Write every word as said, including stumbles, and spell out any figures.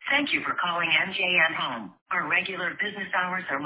Thank you for calling M J M Home. Our regular business hours are